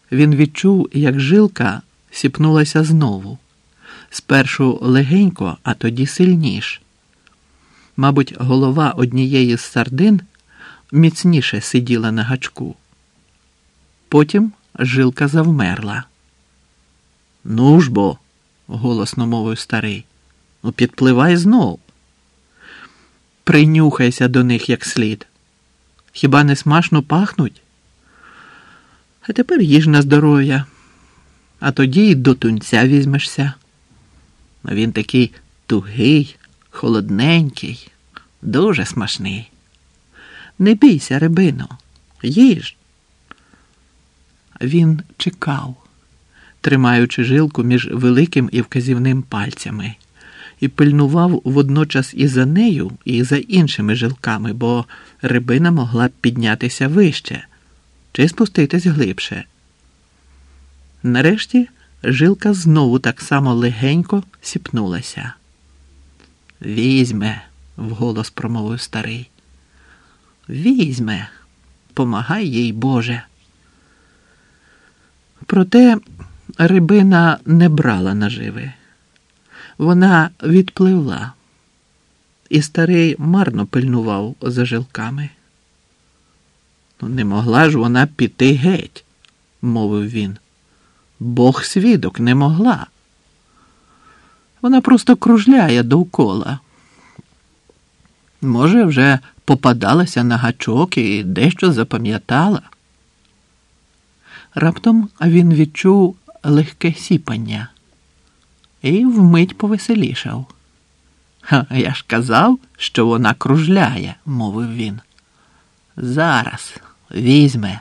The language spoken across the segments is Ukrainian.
Він відчув, як жилка сіпнулася знову. Спершу легенько, а тоді сильніш. Мабуть, голова однієї з сардин міцніше сиділа на гачку. Потім жилка завмерла. «Ну ж бо», – голосно мовив старий, – «ну підпливай знов. Принюхайся до них як слід. Хіба не смачно пахнуть? А тепер їж на здоров'я, а тоді й до тунця візьмешся. Він такий тугий, холодненький, дуже смачний. Не бійся, рибино, їж». Він чекав, тримаючи жилку між великим і вказівним пальцями, і пильнував водночас і за нею, і за іншими жилками, бо рибина могла б піднятися вище чи спуститись глибше. Нарешті жилка знову так само легенько сіпнулася. «Візьме», – вголос промовив старий. «Візьме, помагай їй, Боже». Проте рибина не брала наживи. Вона відпливла, і старий марно пильнував за жилками. «Не могла ж вона піти геть», – мовив він. «Бог свідок, не могла. Вона просто кружляє довкола. Може, вже попадалася на гачок і дещо запам'ятала». Раптом він відчув легке сіпання і вмить повеселішав. «Я ж казав, що вона кружляє», – мовив він. «Зараз візьме».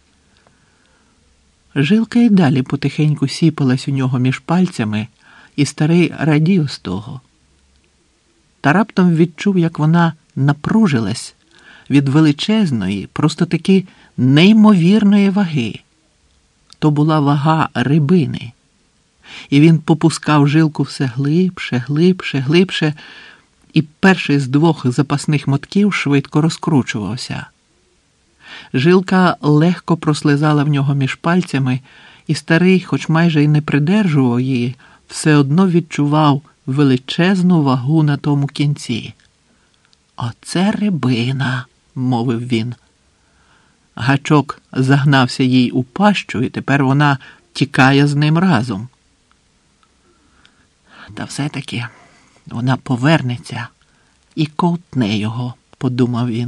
Жилка й далі потихеньку сіпалась у нього між пальцями, і старий радів з того. Та раптом відчув, як вона напружилась від величезної, просто таки неймовірної ваги. То була вага рибини. І він попускав жилку все глибше, глибше, глибше, і перший з двох запасних мотків швидко розкручувався. Жилка легко прослизала в нього між пальцями, і старий, хоч майже й не придержував її, все одно відчував величезну вагу на тому кінці. «Оце рибина», – мовив він. Гачок загнався їй у пащу, і тепер вона тікає з ним разом. «Та все-таки вона повернеться і ковтне його», – подумав він.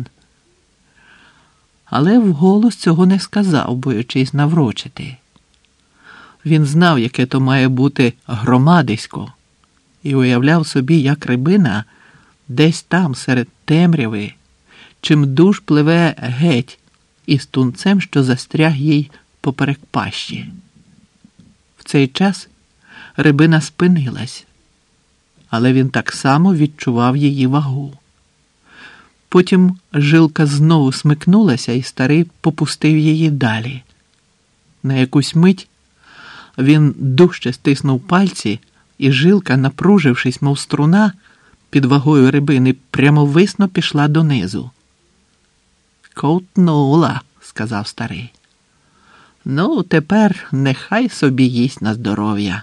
Але вголос цього не сказав, боячись наврочити. Він знав, яке то має бути громадисько, і уявляв собі, як рибина десь там, серед темряви, чимдуж пливе геть із тунцем, що застряг їй поперек пащі. В цей час рибина спинилась, але він так само відчував її вагу. Потім жилка знову смикнулася, і старий попустив її далі. На якусь мить він дужче стиснув пальці, і жилка, напружившись, мов струна, під вагою рибини прямовисно пішла донизу. «Ковтнула», – сказав старий. «Ну, тепер нехай собі їсть на здоров'я».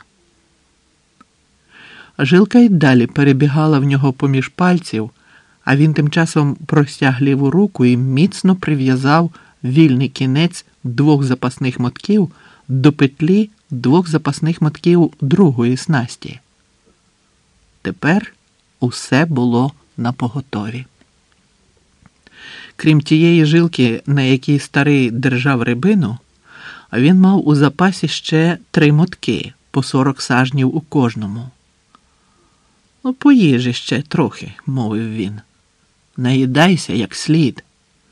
Жилка й далі перебігала в нього поміж пальців, а він тим часом простяг ліву руку і міцно прив'язав вільний кінець двох запасних мотків до петлі двох запасних мотків другої снасті. Тепер усе було напоготові. Крім тієї жилки, на якій старий держав рибину, він мав у запасі ще 3 мотки, по 40 сажнів у кожному. «Ну, поїж ще трохи», – мовив він. «Наїдайся як слід».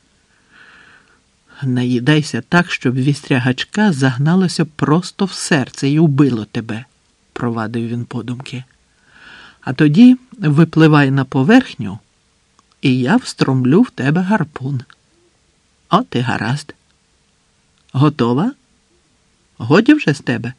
«Наїдайся так, щоб вістря гачка загналося просто в серце і убило тебе», – провадив він подумки. «А тоді випливай на поверхню, і я встромлю в тебе гарпун. От і гаразд. Готова? Годі вже з тебе?»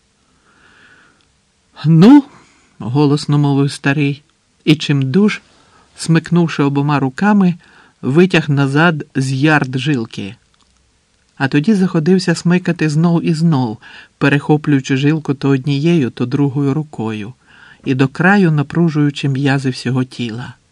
«Ну», – голосно мовив старий, і чимдуж, смикнувши обома руками, витяг назад з ярд жилки. а тоді заходився смикати знов і знов, перехоплюючи жилку то однією, то другою рукою і до краю напружуючи м'язи всього тіла.